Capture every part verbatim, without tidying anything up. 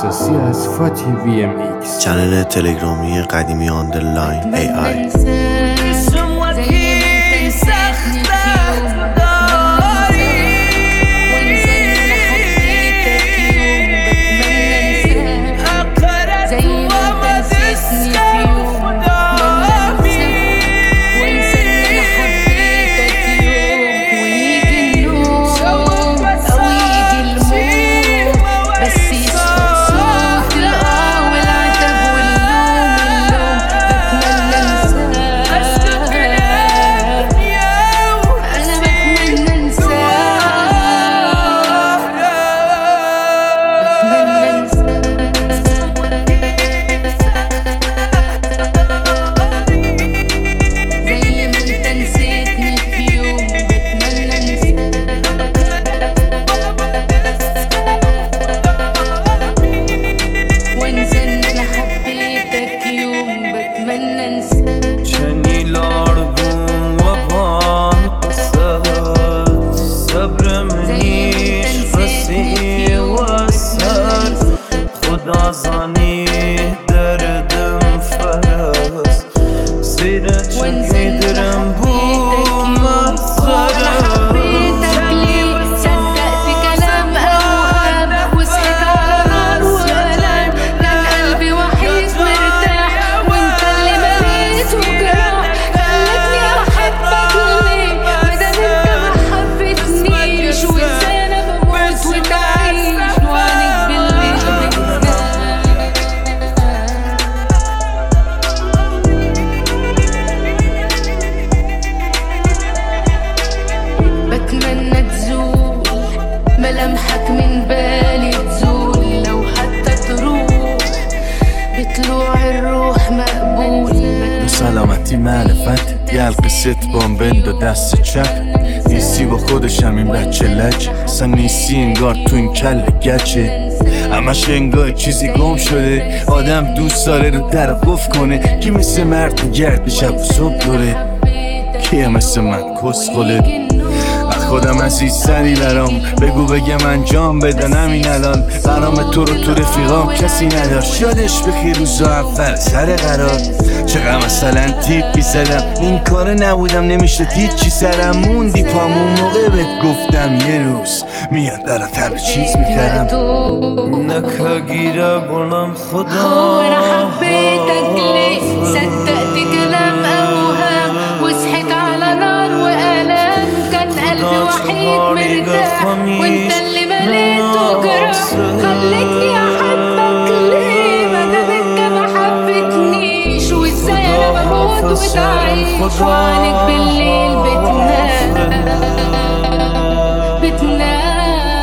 اختصاصی از فاتی وی ام ایکس، چنل تلگرامی قدیمی آندرلاین ای آی. نازانی دردم فرست زیر چنگی درم بو مصرم صدقت كلام أوهام وصحيت على نار وألم كان قلبي وحيد مرتاح وانت اللي مليت وجراح خلتني أحبك ليه مادام انت ما حبتنيش وازاي أنا بموت وتعيش وعنك بالليل بتمنى تزول ملامحك من بالي تزول لو حتى تروح بطلوع الروح مقبول سلامتی معرفت یه قصت بامبند و دست چپ نیستی با خودشم این بچه لج اصلا نیستی انگار تو این کل گچه همش انگار چیزی گم شده آدم دوست داره رو در قف کنه کی مثل مرد گرد شب و صبح دوره کیه مثل من کس خله خودم عزیزتری برام بگو بگم انجام بدن همین الان برام تو رو تو رفیقام کسی نداشت شادش بخیر روزا اول سر قرار چقدر مثلا تیپی زدم این کاره نبودم نمیشه هیچی سرم موندی پامون موقع بهت گفتم یه روز میاد برات هر چیز میکردم نکه گیره بونم خدا وانا حبيتك ليه صدقت كلام أوهام وصحيت على نار وألم كان قلبي وحيد مرتاح وانت اللي مليته جراح خلتني أحبك ليه مادام انت ما حبتنيش وازاي أنا بموت وتعيش وعنك بالليل بتنام بتنام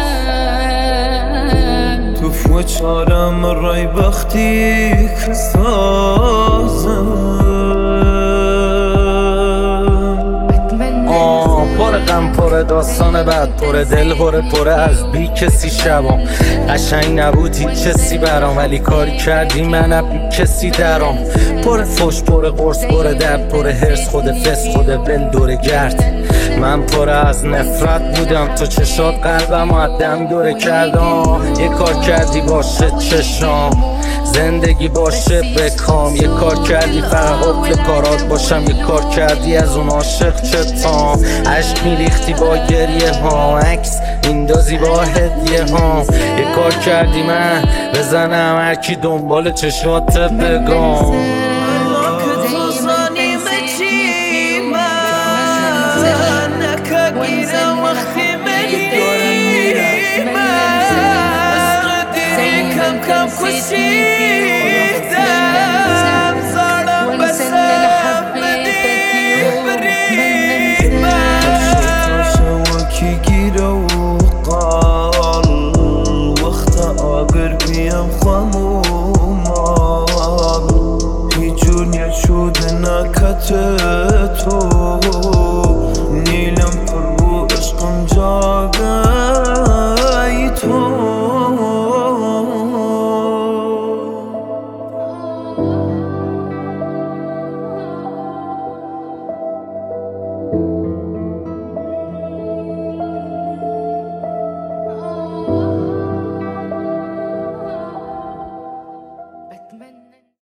و چارم رای بختی که سازم پر غم پر داستان بعد پر دل پر پر از بی کسی شبام قشنگ نبود هیچ کسی برام ولی کاری کردی من بی کسی درام پر فش پر قرص پر درد پر هرس خود فس خود بل دور گرد من پر از نفرت بودم تو چشات قلبم عدم دوره کردم یه کار کردی باشه چشام زندگی باشه بکام یه کار کردی فقط قفل کارات باشم یه کار کردی از اون عاشق چتام عشق میریختی با گریه ها عکس میندازی با هدیه ها یه کار کردی من بزنم هرکی دنبال چشات بگم كم كشيدم صارم بس حبيتك بريمة شوكي جيرو وقال وقت آقر بيم خمومال هيجون يشود نكتتو